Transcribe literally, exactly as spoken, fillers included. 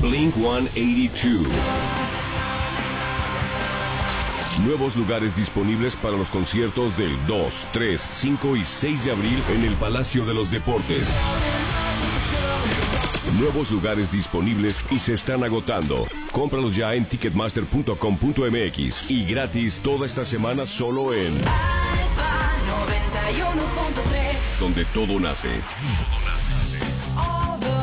Blink ciento ochenta y dos. Nuevos lugares disponibles para los conciertos del dos, tres, cinco y seis de abril en el Palacio de los Deportes. Nuevos lugares disponibles y se están agotando. Cómpralos ya en ticketmaster punto com punto m x y gratis toda esta semana solo en noventa y uno punto tres, donde todo nace.